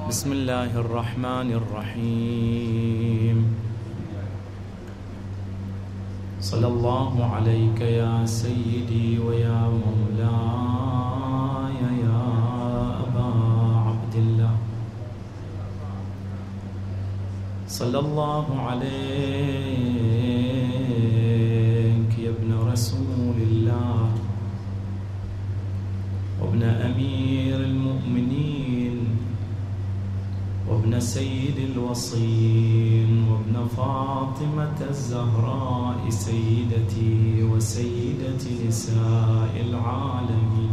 بسم الله الرحمن الرحيم. صلى الله عليك يا سيدي ويا مولاي يا أبا عبد الله. صلى الله عليك يا ابن رسول الله وابن أمير المؤمنين وابن سيد الوصين وابن فاطمة الزهراء سيدتي وسيدة نساء العالمين.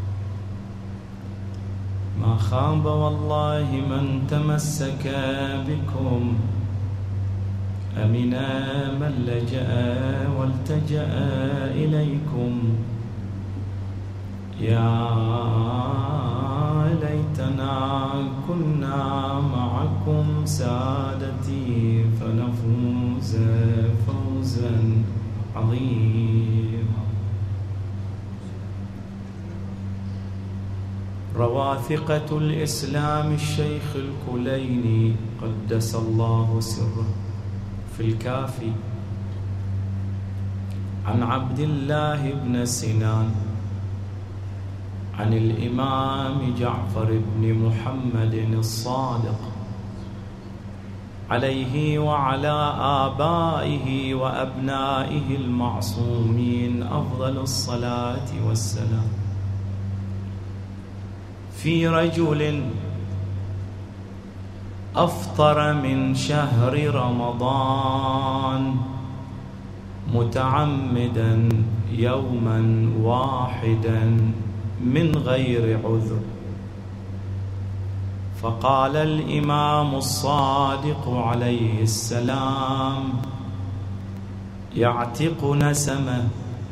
ما خاب والله من تمسك بكم، أمنا من لجأ والتجأ إليكم. يا ليتنا كنا معكم سادتي فنفوز فوزا عظيما. رواثقة الإسلام الشيخ الكليني قدس الله سره في الكافي عن عبد الله بن سنان عن الإمام جعفر بن محمد الصادق عليه وعلى آبائه وأبنائه المعصومين أفضل الصلاة والسلام، في رجل أفطر من شهر رمضان متعمدا يوما واحدا من غير عذر، فقال الإمام الصادق عليه السلام: يعتق نسمه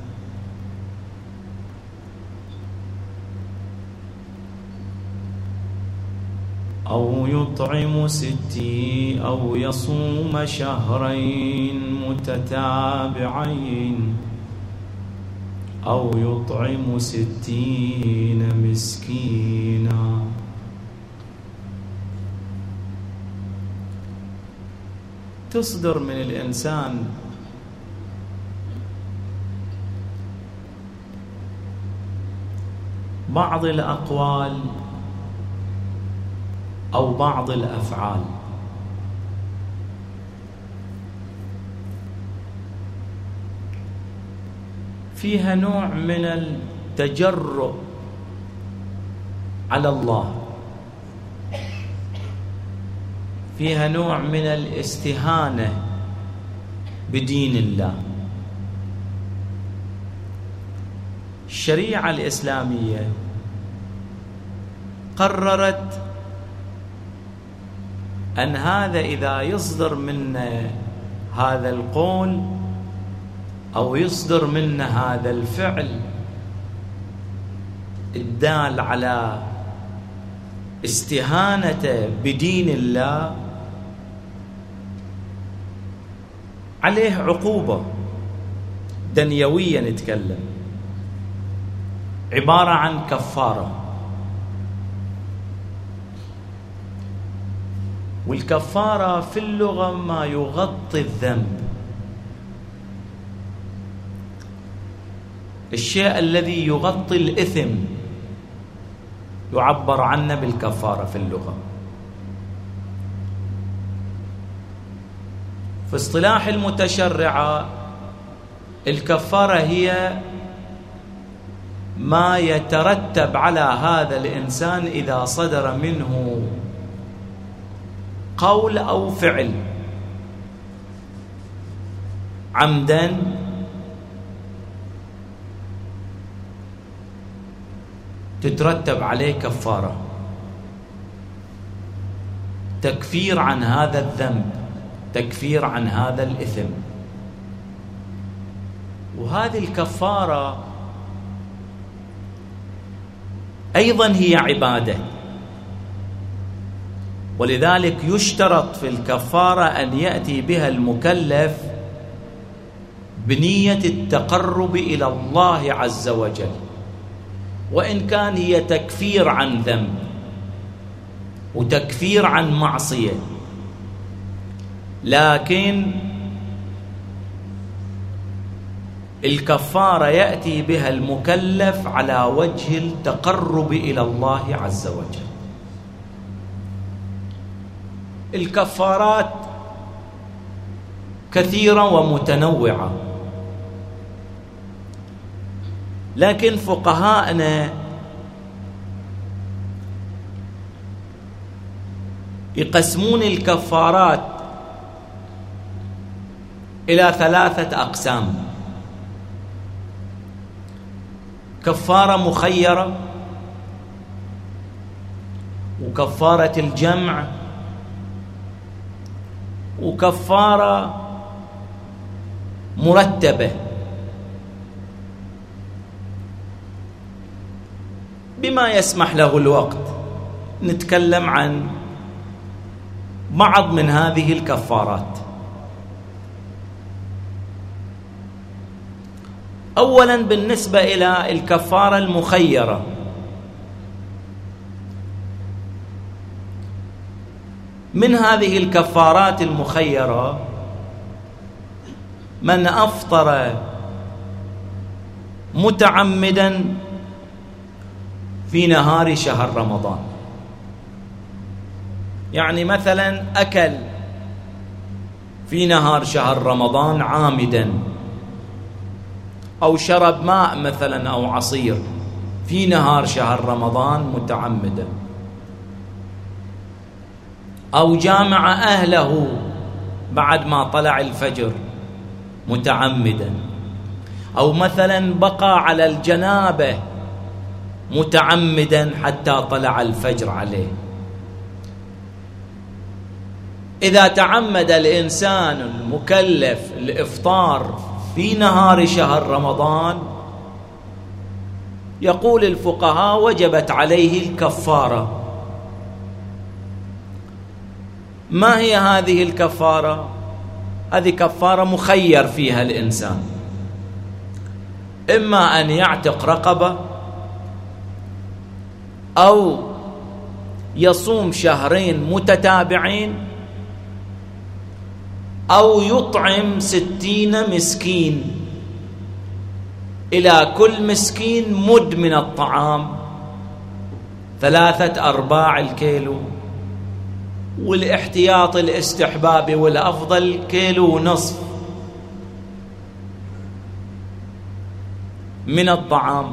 أو يطعم 60 أو يصوم شهرين متتابعين أو يطعم 60 مسكينا. تصدر من الإنسان بعض الأقوال أو بعض الأفعال فيها نوع من التجرؤ على الله، فيها نوع من الاستهانة بدين الله. الشريعة الإسلامية قررت أن هذا إذا يصدر منا هذا القول أو يصدر منا هذا الفعل الدال على استهانة بدين الله، عليه عقوبة دنيوية نتكلم، عبارة عن كفارة. والكفارة في اللغة ما يغطي الذنب، الشيء الذي يغطي الإثم يعبر عنه بالكفارة في اللغة. في اصطلاح المتشرعة الكفارة هي ما يترتب على هذا الإنسان إذا صدر منه قول أو فعل عمدا تترتب عليه كفارة، تكفير عن هذا الذنب، تكفير عن هذا الإثم. وهذه الكفارة أيضا هي عبادة، ولذلك يشترط في الكفارة أن يأتي بها المكلف بنية التقرب إلى الله عز وجل، وإن كان هي تكفير عن ذنب. وتكفير عن معصية، لكن الكفارة يأتي بها المكلف على وجه التقرب إلى الله عز وجل. الكفارات كثيرة ومتنوعة، لكن فقهاءنا يقسمون الكفارات إلى 3 أقسام: كفارة مخيرة، وكفارة الجمع، وكفارة مرتبة. بما يسمح له الوقت نتكلم عن بعض من هذه الكفارات. أولا بالنسبة إلى الكفارة المخيرة، من هذه الكفارات المخيرة من أفطر متعمدا في نهار شهر رمضان، يعني مثلا أكل في نهار شهر رمضان عامدا، أو شرب ماء مثلا أو عصير في نهار شهر رمضان متعمدا، أو جامع أهله بعد ما طلع الفجر متعمدا، أو مثلا بقى على الجنابة متعمدا حتى طلع الفجر عليه. إذا تعمد الإنسان المكلف الإفطار في نهار شهر رمضان، يقول الفقهاء وجبت عليه الكفارة. ما هي هذه الكفارة؟ هذه كفارة مخير فيها الإنسان، إما أن يعتق رقبة، أو يصوم شهرين متتابعين، أو يطعم 60 مسكين، إلى كل مسكين مد من الطعام 3/4 الكيلو، والاحتياط الاستحبابي والأفضل 1.5 كيلو من الطعام.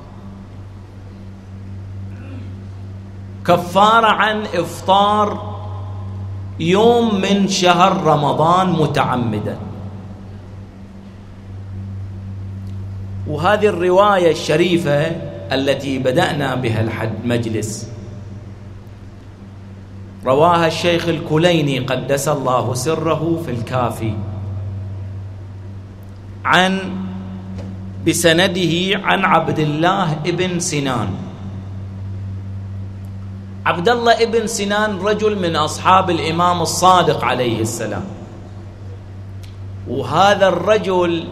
كفارة عن إفطار يوم من شهر رمضان متعمدا. وهذه الرواية الشريفة التي بدأنا بها المجلس رواها الشيخ الكليني قدس الله سره في الكافي بسنده عن عبد الله ابن سنان. عبد الله ابن سنان رجل من أصحاب الإمام الصادق عليه السلام، وهذا الرجل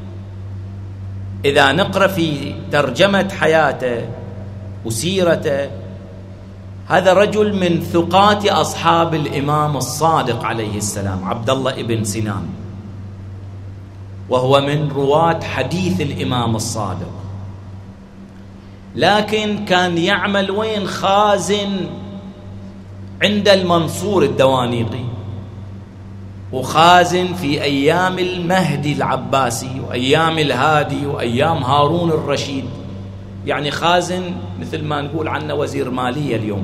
إذا نقرأ في ترجمة حياته وسيرته، هذا رجل من ثقات أصحاب الإمام الصادق عليه السلام، عبد الله ابن سنان، وهو من رواة حديث الإمام الصادق، لكن كان يعمل وين؟ خازن عند المنصور الدوانيقي، وخازن في أيام المهدي العباسي وأيام الهادي وأيام هارون الرشيد، يعني خازن مثل ما نقول عنه وزير مالية اليوم.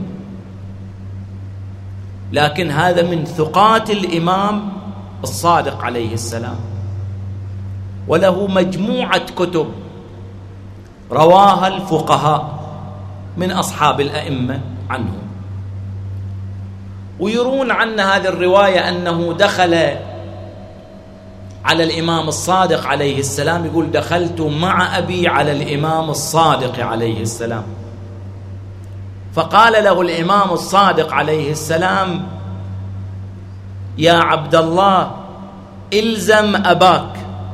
لكن هذا من ثقات الإمام الصادق عليه السلام، وله مجموعة كتب رواها الفقهاء من أصحاب الأئمة عنه، ويرون عن هذه الرواية أنه دخل على الإمام الصادق عليه السلام، يقول دخلت مع أبي على الإمام الصادق عليه السلام، فقال له الإمام الصادق عليه السلام: يا عبد الله إلزم أباك،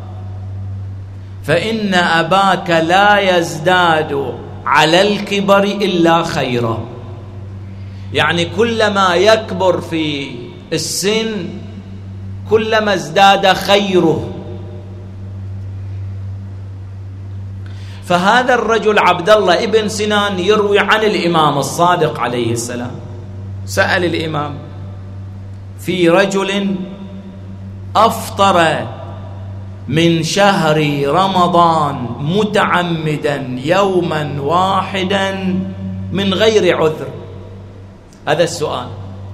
فإن أباك لا يزداد على الكبر إلا خيرا. يعني كلما يكبر في السن كلما ازداد خيره. فهذا الرجل عبد الله ابن سنان يروي عن الإمام الصادق عليه السلام. سأل الإمام في رجل أفطر من شهر رمضان متعمدا يوما واحدا من غير عذر. هذا السؤال.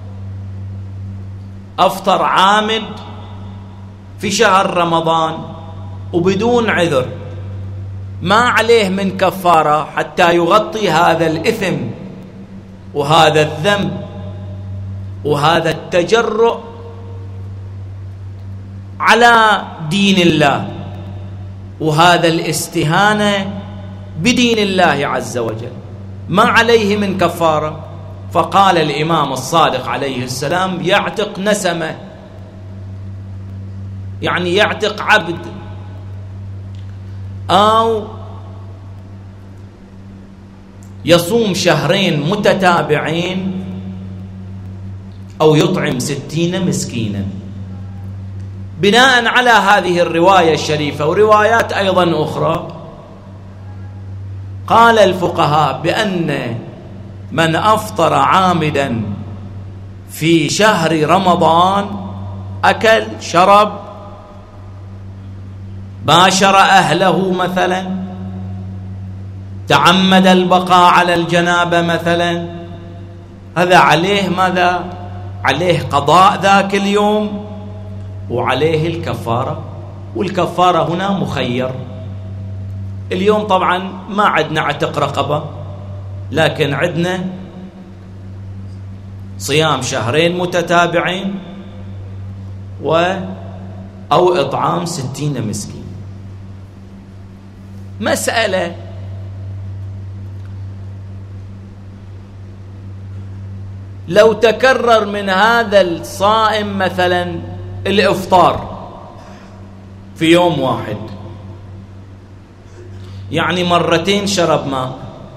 أفطر عامد في شهر رمضان وبدون عذر، ما عليه من كفارة حتى يغطي هذا الإثم وهذا الذنب وهذا التجرؤ على دين الله وهذا الاستهانة بدين الله عز وجل، ما عليه من كفارة. فقال الإمام الصادق عليه السلام يعتق نسمة، يعني يعتق عبد، أو يصوم شهرين متتابعين، أو يطعم 60 مسكينا. بناء على هذه الرواية الشريفة وروايات أيضا أخرى، قال الفقهاء بأن من أفطر عامدا في شهر رمضان أكل شرب باشر أهله مثلا، تعمد البقاء على الجنابة مثلا، هذا عليه ماذا؟ عليه قضاء ذاك اليوم وعليه الكفارة. والكفارة هنا مخير. اليوم طبعا ما عندنا عتق رقبة، لكن عندنا صيام شهرين متتابعين أو إطعام 60 مسكين. مسألة لو تكرر من هذا الصائم مثلا الإفطار في يوم واحد، يعني مرتين شرب ماء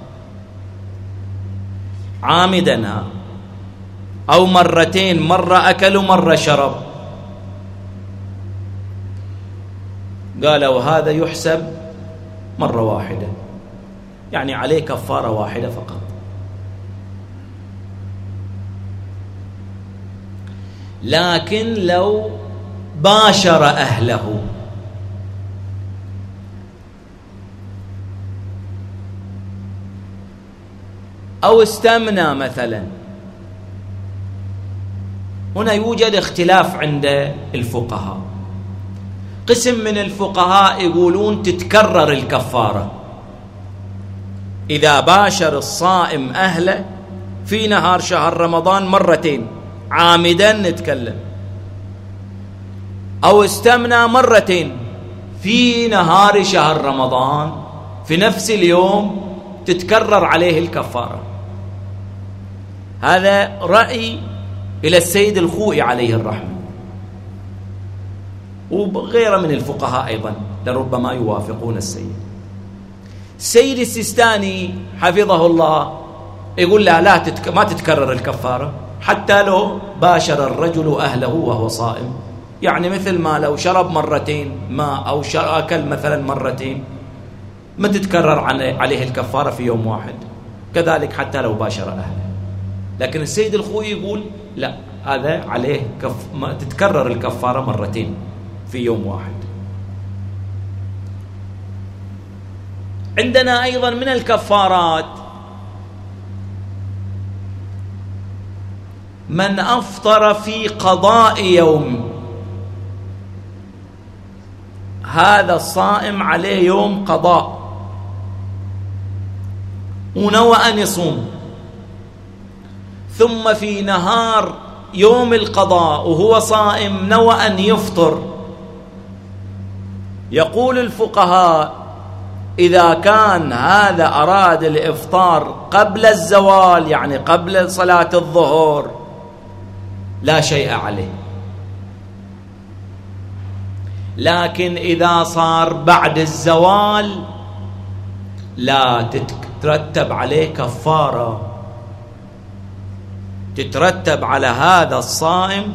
عامدا، أو مرتين، مرة أكل ومرة شرب، قالوا هذا يحسب مرة واحدة، يعني عليه كفارة واحدة فقط. لكن لو باشر أهله أو استمنى مثلا، هنا يوجد اختلاف عند الفقهاء. قسم من الفقهاء يقولون تتكرر الكفارة إذا باشر الصائم أهله في نهار شهر رمضان مرتين عامدا نتكلم، أو استمنى مرتين في نهار شهر رمضان في نفس اليوم تتكرر عليه الكفارة. هذا رأي إلى السيد الخوئي عليه الرحمة، وغيره من الفقهاء أيضا لربما يوافقون السيد. السيد السيستاني حفظه الله يقول لا ما تتكرر الكفارة حتى لو باشر الرجل أهله وهو صائم، يعني مثل ما لو شرب مرتين ماء أو أكل مثلا مرتين ما تتكرر عليه الكفارة في يوم واحد، كذلك حتى لو باشر أهله. لكن السيد الخوئي يقول لا، هذا عليه ما تتكرر الكفارة مرتين في يوم واحد. عندنا أيضا من الكفارات من أفطر في قضاء يوم، هذا الصائم عليه يوم قضاء ونوى أن يصوم، ثم في نهار يوم القضاء وهو صائم نوى أن يفطر. يقول الفقهاء إذا كان هذا أراد الإفطار قبل الزوال، يعني قبل صلاة الظهر، لا شيء عليه. لكن إذا صار بعد الزوال لا تترتب عليه كفارة، تترتب على هذا الصائم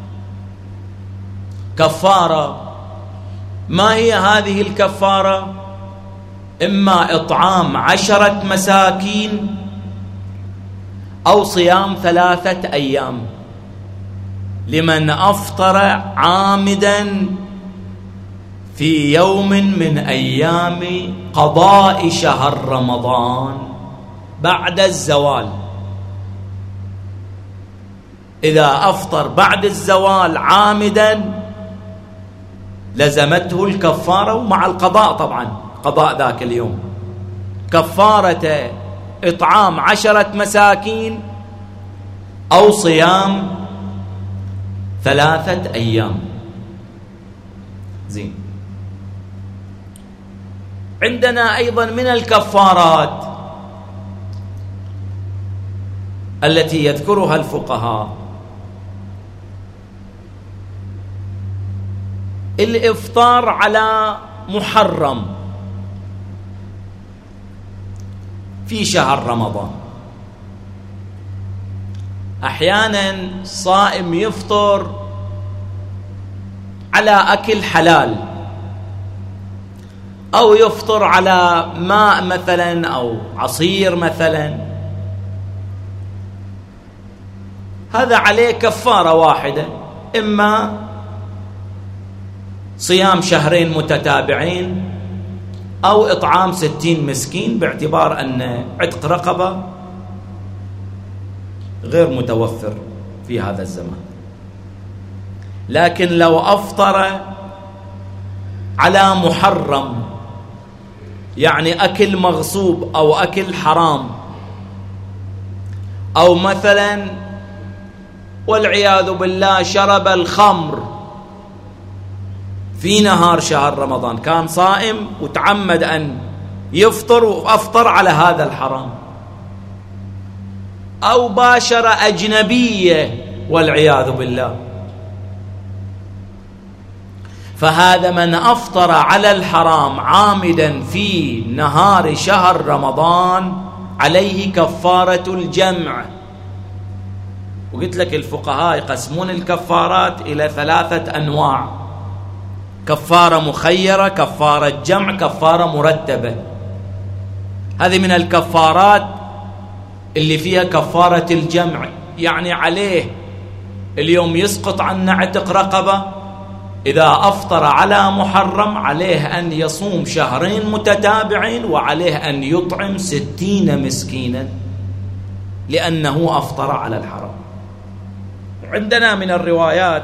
كفارة. ما هي هذه الكفارة؟ إما إطعام 10 مساكين أو صيام 3 أيام لمن أفطر عامدا في يوم من أيام قضاء شهر رمضان بعد الزوال. إذا أفطر بعد الزوال عامدا لزمته الكفارة، ومع القضاء طبعا، قضاء ذاك اليوم، كفارة إطعام 10 مساكين أو صيام 3 أيام. زين. عندنا أيضا من الكفارات التي يذكرها الفقهاء الإفطار على محرم في شهر رمضان. أحيانا صائم يفطر على أكل حلال، أو يفطر على ماء مثلا أو عصير مثلا، هذا عليه كفارة واحدة، إما صيام 2 متتابعين أو إطعام 60 مسكين، باعتبار أن عتق رقبة غير متوفر في هذا الزمان. لكن لو أفطر على محرم، يعني أكل مغصوب أو أكل حرام، أو مثلا والعياذ بالله شرب الخمر في نهار شهر رمضان، كان صائم وتعمد أن يفطر وأفطر على هذا الحرام، أو باشر أجنبية والعياذ بالله، فهذا من أفطر على الحرام عامدا في نهار شهر رمضان عليه كفارة الجمع. وقلت لك الفقهاء يقسمون الكفارات إلى 3 أنواع: كفارة مخيرة، كفارة جمع، كفارة مرتبة. هذه من الكفارات اللي فيها كفارة الجمع، يعني عليه اليوم يسقط عنا عتق رقبة، إذا أفطر على محرم عليه أن يصوم 2 متتابعين، وعليه أن يطعم 60 مسكينا لأنه أفطر على الحرام. عندنا من الروايات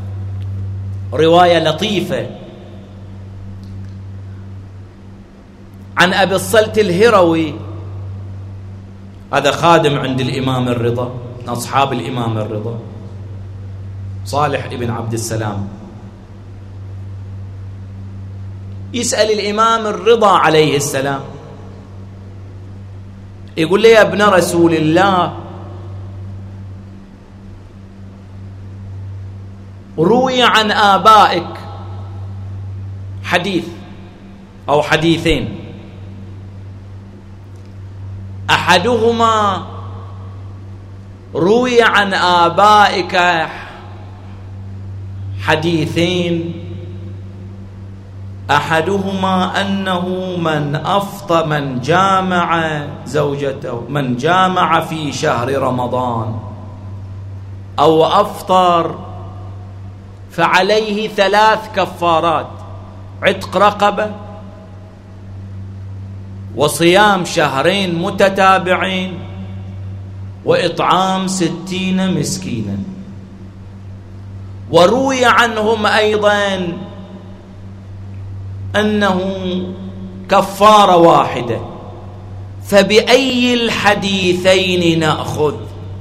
رواية لطيفة عن أبي الصلت الهروي، هذا خادم عند الإمام الرضا، من أصحاب الإمام الرضا، صالح ابن عبد السلام، يسأل الإمام الرضا عليه السلام، يقول لي: يا ابن رسول الله، روي عن آبائك حديث أو حديثين، أحدهما روي عن آبائك حديثين، أحدهما أنه من جامع زوجته، من جامع في شهر رمضان أو أفطر فعليه 3 كفارات: عتق رقبة، وصيام 2 متتابعين، وإطعام 60 مسكينا. وروي عنهم أيضا أنه كفارة واحدة، فبأي الحديثين نأخذ؟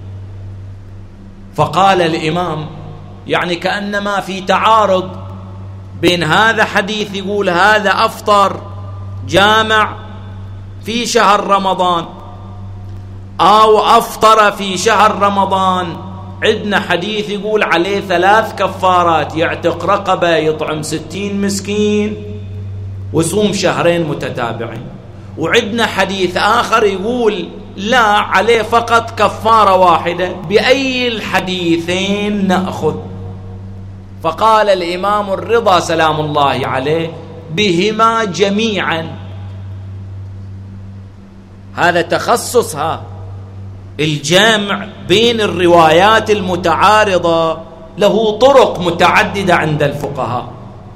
فقال الإمام، يعني كأنما في تعارض بين هذا حديث يقول هذا أفطر جامع في شهر رمضان، أو أفطر في شهر رمضان، عندنا حديث يقول عليه 3 كفارات: يعتق رقبة، يطعم 60 مسكين، ويصوم 2 متتابعين. وعندنا حديث آخر يقول لا، عليه فقط كفارة واحدة. بأي الحديثين نأخذ؟ فقال الإمام الرضا سلام الله عليه: بهما جميعا. هذا تخصصها. الجمع بين الروايات المتعارضة له طرق متعددة عند الفقهاء.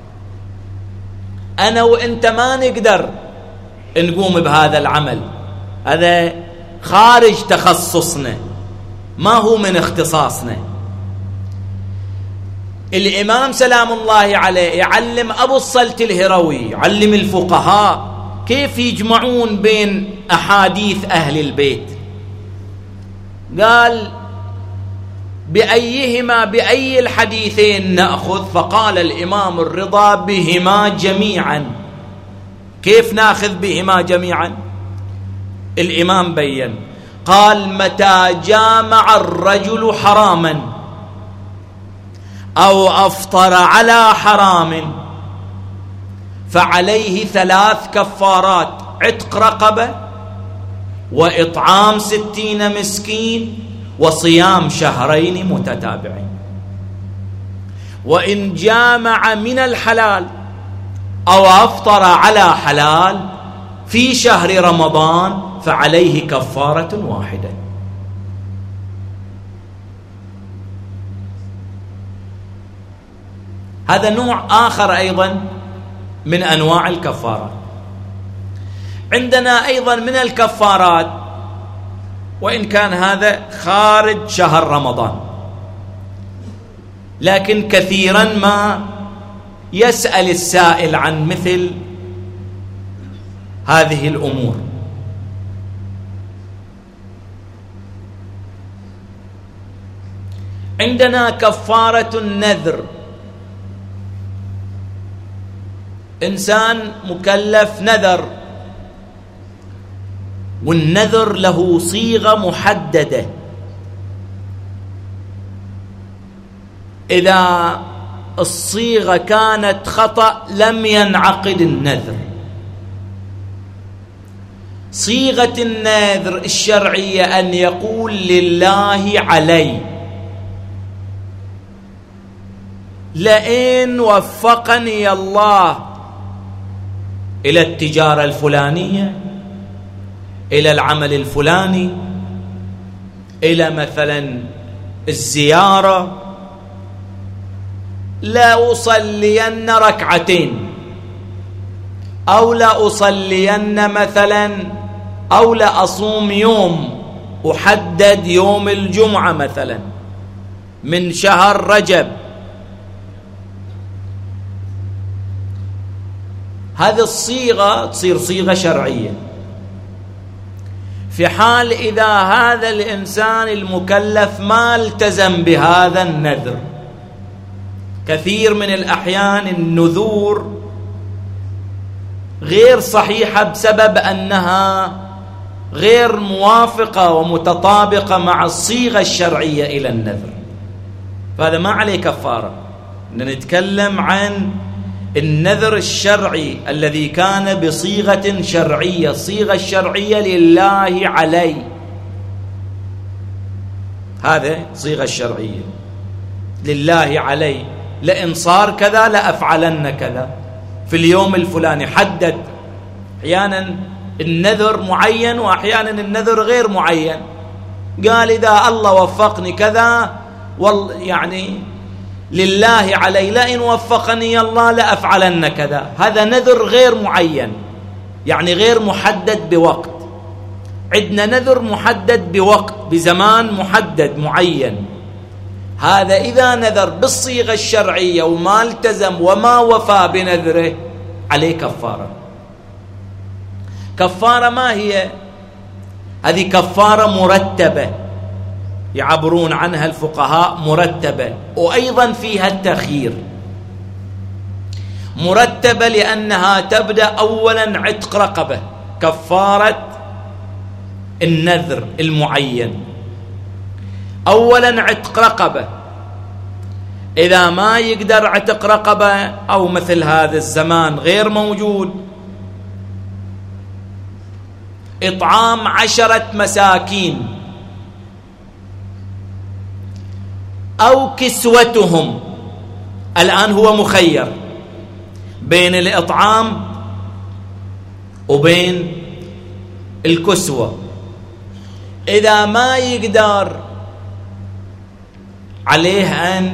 أنا وإنت ما نقدر نقوم بهذا العمل، هذا خارج تخصصنا، ما هو من اختصاصنا. الإمام سلام الله عليه يعلم أبو الصلت الهروي، يعلم الفقهاء كيف يجمعون بين أحاديث أهل البيت. قال: بأي الحديثين نأخذ؟ فقال الإمام الرضا: بهما جميعا. كيف ناخذ بهما جميعا؟ الإمام بين، قال: متى جامع الرجل حراما أو أفطر على حرام فعليه 3 كفارات: عتق رقبة، وإطعام 60 مسكين، وصيام 2 شهرين متتابعين. وإن جامع من الحلال أو أفطر على حلال في شهر رمضان فعليه كفارة واحدة. هذا نوع آخر أيضا من أنواع الكفارات. عندنا أيضا من الكفارات، وإن كان هذا خارج شهر رمضان، لكن كثيرا ما يسأل السائل عن مثل هذه الأمور. عندنا كفارة النذر. إنسان مكلف نذر، والنذر له صيغة محددة. إذا الصيغة كانت خطأ لم ينعقد النذر. صيغة النذر الشرعية أن يقول: لله علي، لئن وفقني الله إلى التجارة الفلانية، إلى العمل الفلاني، إلى مثلا الزيارة، لا أصلين 2 ركعتين، أو لا أصلين مثلا، أو لا أصوم يوم، أحدد يوم الجمعة مثلا من شهر رجب. هذه الصيغة تصير صيغة شرعية. في حال إذا هذا الإنسان المكلف ما التزم بهذا النذر. كثير من الأحيان النذور غير صحيحة بسبب أنها غير موافقة ومتطابقة مع الصيغة الشرعية إلى النذر، فهذا ما عليه كفارة. نتكلم عن النذر الشرعي الذي كان بصيغة شرعية. الصيغة الشرعية: لله علي، هذا صيغة الشرعية. لله علي، لئن صار كذا لأفعلن كذا في اليوم الفلاني. حدد. أحيانا النذر معين وأحيانا النذر غير معين. قال: إذا الله وفقني كذا، يعني لله علي، لئن وفقني الله لأفعلن كذا. هذا نذر غير معين، يعني غير محدد بوقت. عندنا نذر محدد بوقت، بزمان محدد معين. هذا إذا نذر بالصيغة الشرعية وما التزم وما وفى بنذره عليه كفارة. كفارة ما هي؟ هذه كفارة مرتبة يعبرون عنها الفقهاء، مرتبة، وأيضا فيها التخيير. مرتبة لأنها تبدأ أولا عتق رقبة، كفارة النذر المعين. أولا عتق رقبة، إذا ما يقدر عتق رقبة أو مثل هذا الزمان غير موجود، إطعام 10 مساكين أو كسوتهم. الآن هو مخير بين الإطعام وبين الكسوة. إذا ما يقدر عليه أن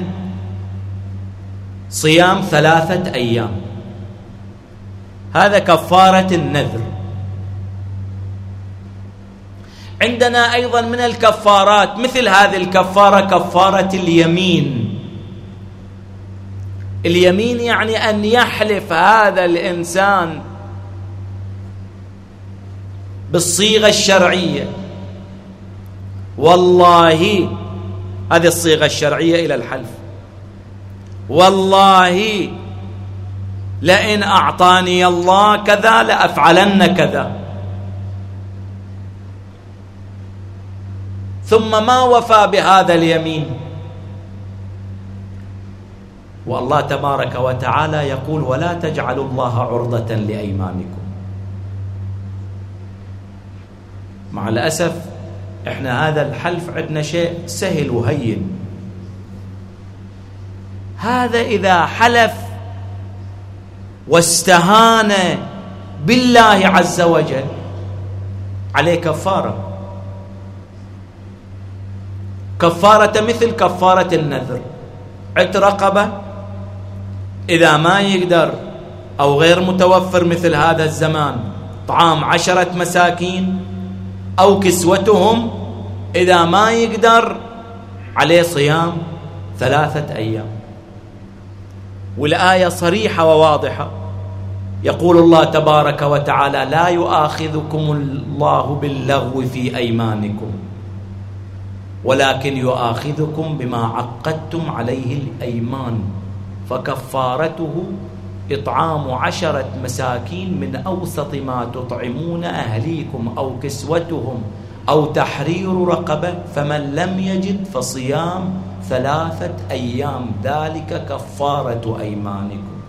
صيام 3 أيام، هذا كفارة النذر. عندنا أيضا من الكفارات مثل هذه الكفارة كفارة اليمين. اليمين يعني أن يحلف هذا الإنسان بالصيغة الشرعية، والله، هذه الصيغة الشرعية إلى الحلف، والله لئن أعطاني الله كذا لأفعلن كذا، ثم ما وفى بهذا اليمين، والله تبارك وتعالى يقول ولا تجعلوا الله عرضة لأيمانكم. مع الأسف احنا هذا الحلف عندنا شيء سهل وهين. هذا إذا حلف واستهان بالله عز وجل عليه كفارة، كفارة مثل كفارة النذر، عتق رقبة إذا ما يقدر أو غير متوفر مثل هذا الزمان طعام 10 مساكين، أو كسوتهم إذا ما يقدر عليه صيام 3 أيام. والآية صريحة وواضحة، يقول الله تبارك وتعالى لا يؤاخذكم الله باللغو في أيمانكم ولكن يؤاخذكم بما عقدتم عليه الأيمان فكفارته إطعام 10 مساكين من أوسط ما تطعمون أهليكم أو كسوتهم أو تحرير رقبة فمن لم يجد فصيام 3 أيام ذلك كفارة أيمانكم.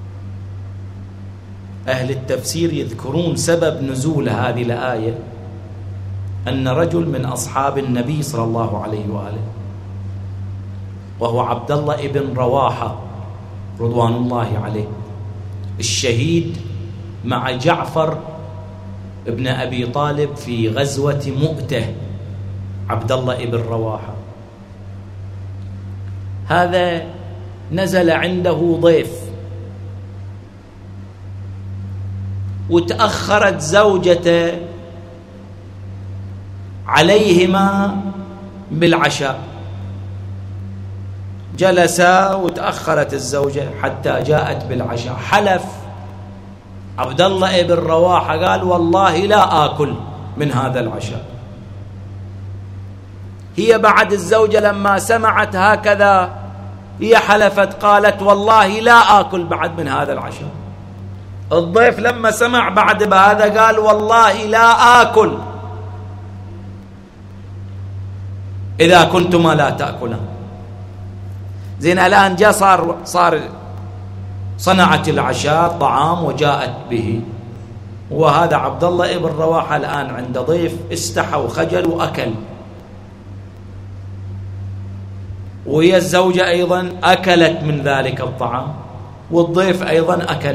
أهل التفسير يذكرون سبب نزول هذه الآية أن رجل من أصحاب النبي صلى الله عليه وآله وهو عبد الله ابن رواحة رضوان الله عليه الشهيد مع جعفر ابن أبي طالب في غزوة مؤتة، عبد الله ابن رواحة هذا نزل عنده ضيف وتأخرت زوجته عليهما بالعشاء، جلسا وتأخرت الزوجة حتى جاءت بالعشاء. حلف عبد الله ابن رواحة قال والله لا آكل من هذا العشاء. هي بعد الزوجة لما سمعت هكذا هي حلفت قالت والله لا آكل بعد من هذا العشاء. الضيف لما سمع بعد بهذا قال والله لا آكل إذا كنتما لا تأكلان. زين الآن جاء صار صنعت العشاء طعام وجاءت به، وهذا عبد الله ابن رواحة الآن عند ضيف استحى وخجل وأكل، وهي الزوجة أيضا أكلت من ذلك الطعام والضيف أيضا أكل.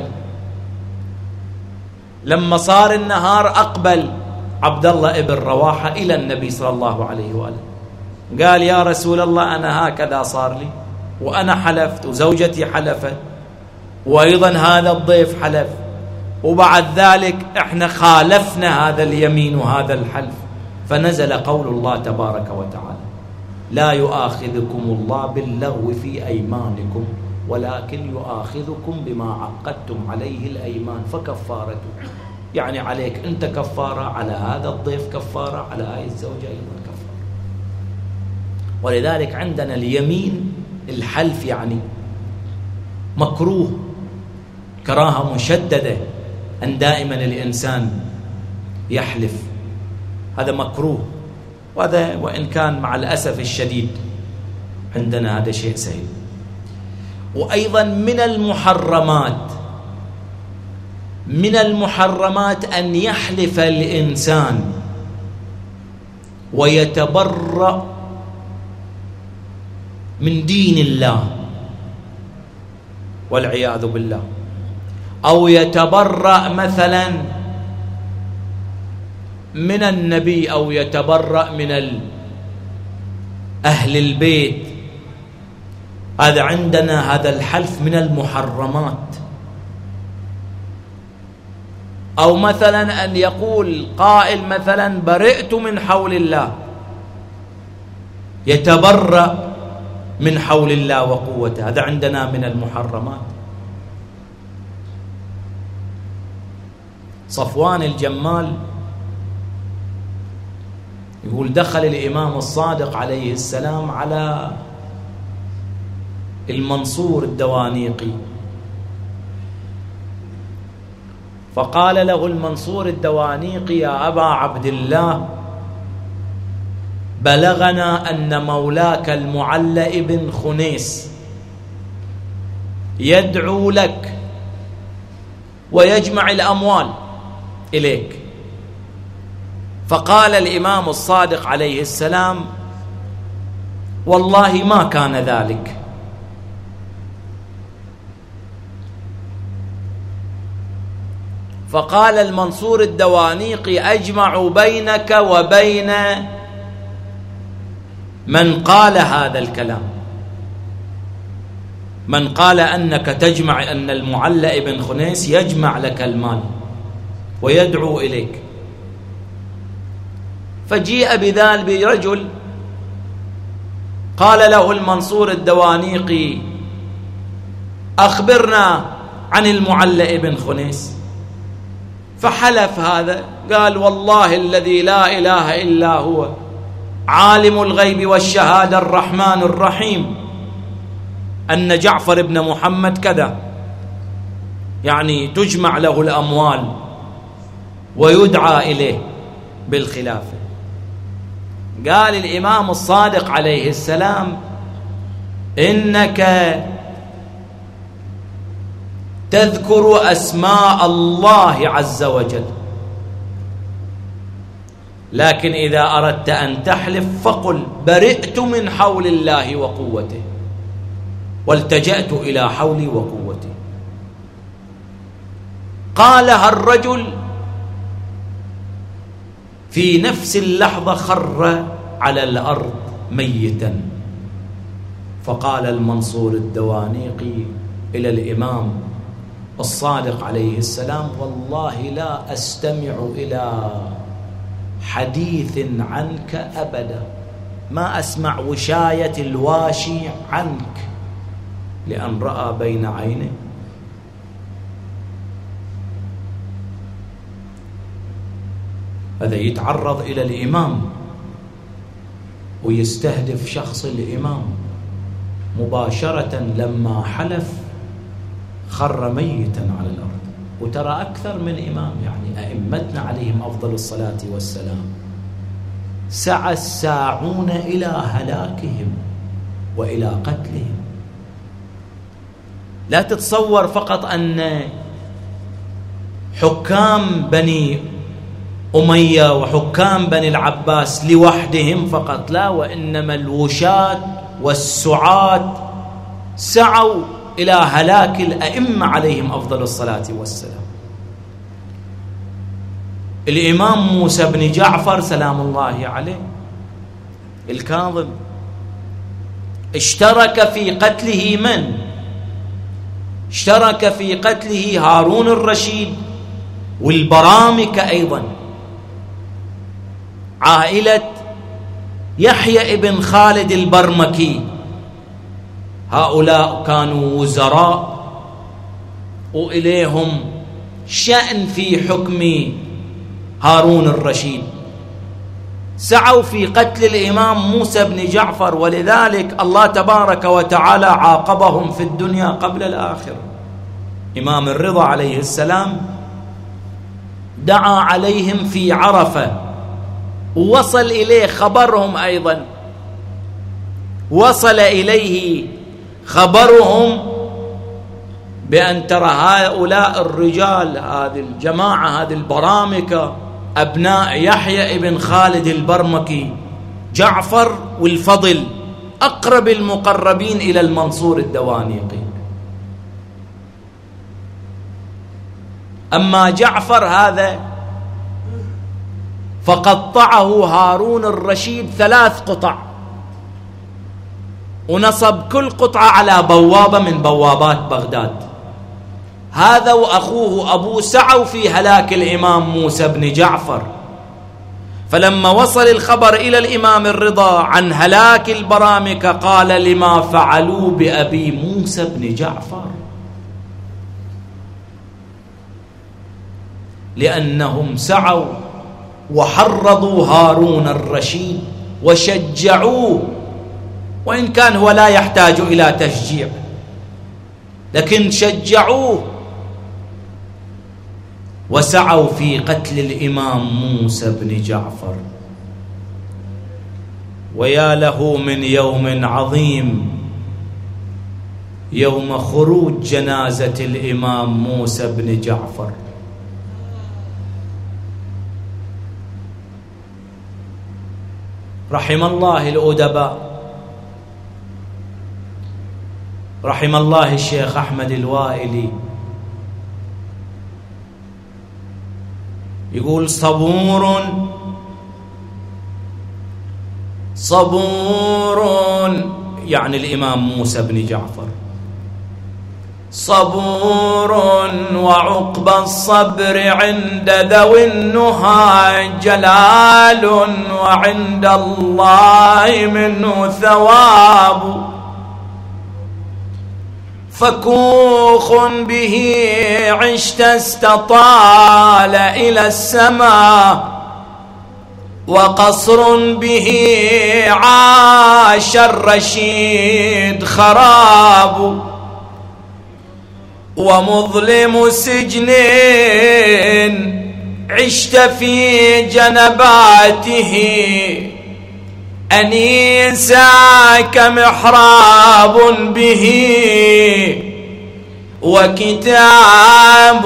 لما صار النهار أقبل عبد الله ابن رواحة إلى النبي صلى الله عليه وآله قال يا رسول الله أنا هكذا صار لي وأنا حلفت وزوجتي حلفت وأيضا هذا الضيف حلف، وبعد ذلك إحنا خالفنا هذا اليمين وهذا الحلف، فنزل قول الله تبارك وتعالى لا يؤاخذكم الله باللغو في أيمانكم ولكن يؤاخذكم بما عقدتم عليه الأيمان فكفارته، يعني عليك أنت كفارة، على هذا الضيف كفارة، على هاي الزوجة أيضا كفارة. ولذلك عندنا اليمين الحلف يعني مكروه كراهة مشددة أن دائما الإنسان يحلف، هذا مكروه، وهذا وإن كان مع الأسف الشديد عندنا هذا شيء سهل. وأيضا من المحرمات من المحرمات أن يحلف الإنسان ويتبرأ من دين الله والعياذ بالله، أو يتبرأ مثلا من النبي، أو يتبرأ من أهل البيت. هذا عندنا هذا الحلف من المحرمات. أو مثلا أن يقول قائل مثلا برئت من حول الله، يتبرأ من حول الله وقوته، هذا عندنا من المحرمات. صفوان الجمال يقول دخل الإمام الصادق عليه السلام على المنصور الدوانيقي، فقال له المنصور الدوانيقي: يا أبا عبد الله، بلغنا أن مولاك المعلى بن خنيس يدعو لك ويجمع الأموال إليك. فقال الإمام الصادق عليه السلام: والله ما كان ذلك. فقال المنصور الدوانيقي: أجمع بينك وبين من قال هذا الكلام، من قال أنك تجمع، أن المعلى بن خنيس يجمع لك المال ويدعو إليك. فجيء بذلك برجل قال له المنصور الدوانيقي: أخبرنا عن المعلى بن خنيس. فحلف هذا، قال: والله الذي لا إله إلا هو عالم الغيب والشهادة الرحمن الرحيم، أن جعفر بن محمد كذا، يعني تجمع له الأموال ويدعى إليه بالخلافة. قال الإمام الصادق عليه السلام: إنك تذكر أسماء الله عز وجل، لكن إذا أردت أن تحلف فقل برئت من حول الله وقوته، والتجأت إلى حولي وقوتي. قالها الرجل في نفس اللحظة خر على الأرض ميتا. فقال المنصور الدوانيقي إلى الإمام الصادق عليه السلام: والله لا أستمع إلى حديث عنك أبدا، ما أسمع وشاية الواشي عنك، لأن رأى بين عينه. هذا يتعرض إلى الإمام ويستهدف شخص الإمام مباشرة، لما حلف خر ميتا على الأرض. وترى أكثر من إمام، يعني أئمتنا عليهم أفضل الصلاة والسلام سعى الساعون إلى هلاكهم وإلى قتلهم. لا تتصور فقط أن حكام بني أمية وحكام بني العباس لوحدهم فقط، لا، وإنما الوشاة والسعاة سعوا إلى هلاك الأئمة عليهم أفضل الصلاة والسلام. الإمام موسى بن جعفر سلام الله عليه الكاظم اشترك في قتله من؟ اشترك في قتله هارون الرشيد والبرامكة أيضا، عائلة يحيى ابن خالد البرمكي. هؤلاء كانوا وزراء وإليهم شأن في حكم هارون الرشيد، سعوا في قتل الإمام موسى بن جعفر، ولذلك الله تبارك وتعالى عاقبهم في الدنيا قبل الآخرة. إمام الرضا عليه السلام دعا عليهم في عرفة، ووصل إليه خبرهم أيضا، وصل إليه خبرهم بأن ترى هؤلاء الرجال، هذه الجماعة، هذه البرامكة، أبناء يحيى ابن خالد البرمكي، جعفر والفضل، أقرب المقربين إلى المنصور الدوانيقي. أما جعفر هذا فقطعه هارون الرشيد 3 قطع، ونصب كل قطعة على بوابة من بوابات بغداد. هذا وأخوه أبو سعوا في هلاك الإمام موسى بن جعفر. فلما وصل الخبر إلى الإمام الرضا عن هلاك البرامكة قال: لما فعلوا بأبي موسى بن جعفر؟ لأنهم سعوا وحرضوا هارون الرشيد وشجعوه، وإن كان هو لا يحتاج إلى تشجيع، لكن شجعوه وسعوا في قتل الإمام موسى بن جعفر. ويا له من يوم عظيم، يوم خروج جنازة الإمام موسى بن جعفر. رحم الله الأدباء، رحم الله الشيخ أحمد الوائلي، يقول: صبور صبور، يعني الإمام موسى بن جعفر، صبور وعقب الصبر عند ذوي النهى جلال، وعند الله منه ثواب. فكوخ به عشت استطال إلى السماء، وقصر به عاش الرشيد خراب. ومظلم سجن عشت في جنباته، أنيساك محراب به، وكتاب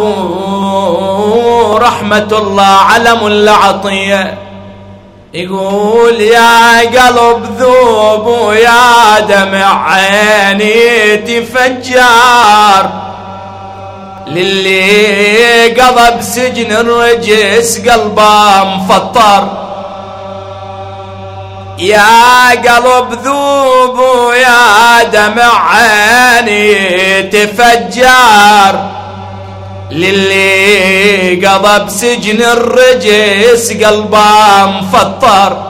رحمة الله علم العطية يقول: يا قلب ذوب ويا دمع عيني تفجر، للي قضى بسجن الرجس قلبه مفطر. يا قلب ذوب ويا دمع عيني تفجر، للي قضى بسجن الرجس قلبه مفطر.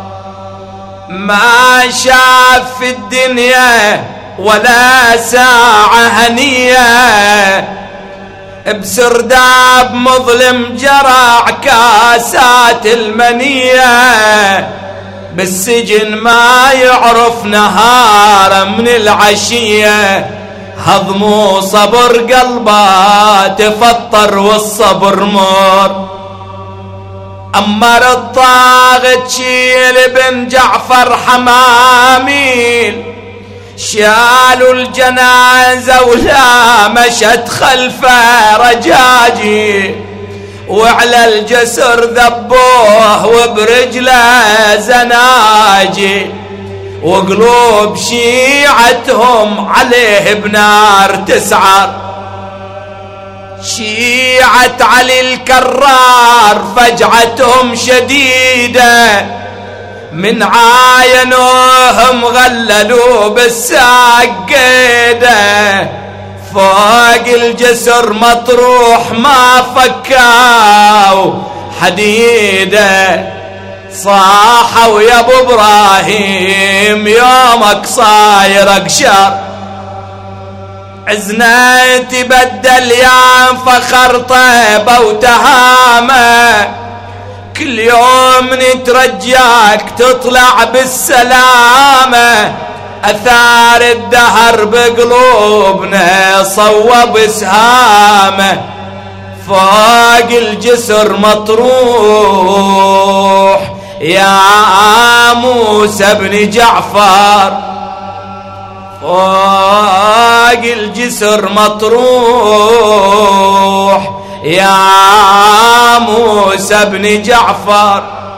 ما شاف في الدنيا ولا ساعة هنية، بسرداب مظلم جرع كاسات المنية، بالسجن ما يعرف نهار من العشية، هضموا صبر قلبه تفطر والصبر مر. أمر الطاغة تشيل بن جعفر حماميل، شالوا الجنازة ولا مشت خلفه رجاجي، وعلى الجسر ذبوه وبرجله زناجي، وقلوب شيعتهم عليه بنار تسعر. شيعة علي الكرار فجعتهم شديدة، من عاينوهم غللوا بالساق قيده، فوق الجسر مطروح ما فكاو حديده. صاحوا يا ابو ابراهيم يومك صاير اقشر، عزنا تبدل يا فخر طيبه وتهامه، كل يوم نترجاك تطلع بالسلامه، أثار الدهر بقلوبنا صوب اسهامه، فوق الجسر مطروح يا موسى بن جعفر، فوق الجسر مطروح يا موسى بن جعفر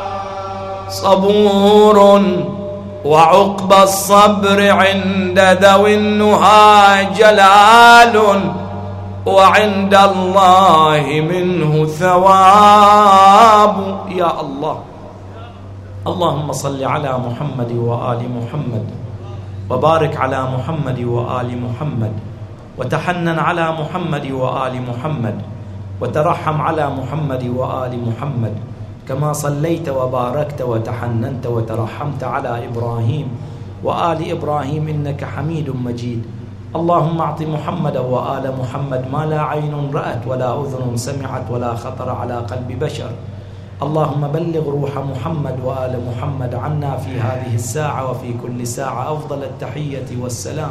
صبور وعقب الصبر عند ذوي النهى جلال وعند الله منه ثواب. يا الله، اللهم صل على محمد وآل محمد وبارك على محمد وآل محمد وتحنن على محمد وآل محمد وترحم على محمد وآل محمد كما صليت وباركت وتحننت وترحمت على إبراهيم وآل إبراهيم إنك حميد مجيد. اللهم أعط محمد وآل محمد ما لا عين رأت ولا أذن سمعت ولا خطر على قلب بشر. اللهم بلغ روح محمد وآل محمد عنا في هذه الساعة وفي كل ساعة أفضل التحية والسلام.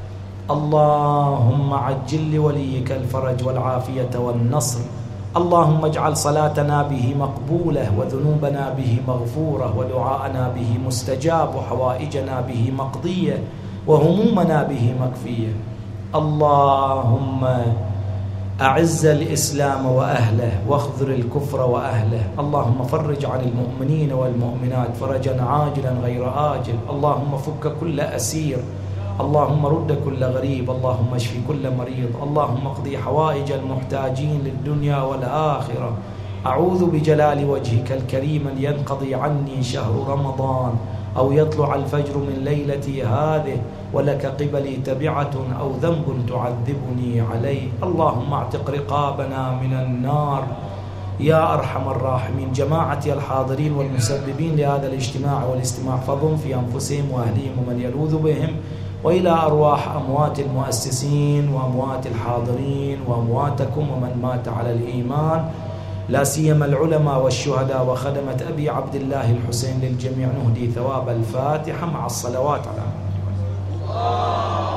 اللهم عجل لوليك الفرج والعافية والنصر. اللهم اجعل صلاتنا به مقبولة وذنوبنا به مغفورة ودعاءنا به مستجاب وحوائجنا به مقضية وهمومنا به مكفية. اللهم أعز الإسلام وأهله واخذل الكفر وأهله. اللهم فرج عن المؤمنين والمؤمنات فرجا عاجلا غير آجل. اللهم فك كل أسير. اللهم رد كل غريب. اللهم اشف كل مريض. اللهم اقضي حوائج المحتاجين للدنيا والآخرة. أعوذ بجلال وجهك الكريم أن ينقضي عني شهر رمضان أو يطلع الفجر من ليلتي هذه ولك قبلي تبعة أو ذنب تعذبني عليه. اللهم اعتق رقابنا من النار يا أرحم الراحمين. جماعتي الحاضرين والمسببين لهذا الاجتماع والاستماع فضم في أنفسهم وأهليهم ومن يلوذ بهم، وإلى أرواح أموات المؤسسين وأموات الحاضرين وأمواتكم ومن مات على الإيمان، لا سيما العلماء والشهداء وخدمة أبي عبد الله الحسين. للجميع نهدي ثواب الفاتحة مع الصلوات على محمد.